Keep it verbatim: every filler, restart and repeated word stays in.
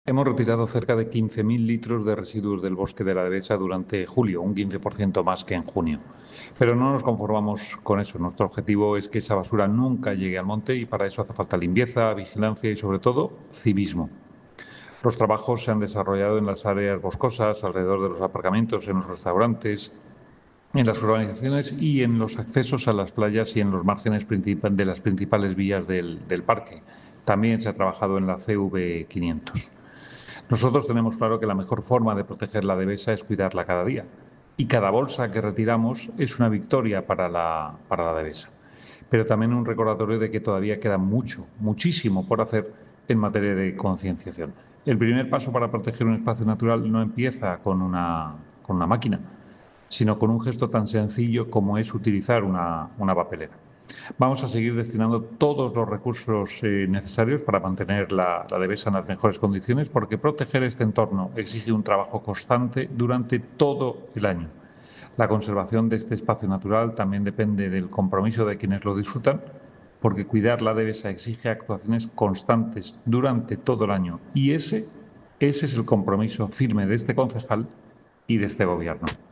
Hemos retirado cerca de quince mil litros de residuos del bosque de la Devesa durante julio, un quince por ciento más que en junio. Pero no nos conformamos con eso. Nuestro objetivo es que esa basura nunca llegue al monte y para eso hace falta limpieza, vigilancia y, sobre todo, civismo. Los trabajos se han desarrollado en las áreas boscosas, alrededor de los aparcamientos, en los restaurantes, en las urbanizaciones y en los accesos a las playas y en los márgenes de las principales vías del, del parque. También se ha trabajado en la C V quinientos. Nosotros tenemos claro que la mejor forma de proteger la devesa es cuidarla cada día. Y cada bolsa que retiramos es una victoria para la, para la devesa. Pero también un recordatorio de que todavía queda mucho, muchísimo por hacer en materia de concienciación. El primer paso para proteger un espacio natural no empieza con una, con una máquina, sino con un gesto tan sencillo como es utilizar una, una papelera. Vamos a seguir destinando todos los recursos eh, necesarios para mantener la, la devesa en las mejores condiciones, porque proteger este entorno exige un trabajo constante durante todo el año. La conservación de este espacio natural también depende del compromiso de quienes lo disfrutan, porque cuidar la devesa exige actuaciones constantes durante todo el año. Y ese, ese es el compromiso firme de este concejal y de este gobierno.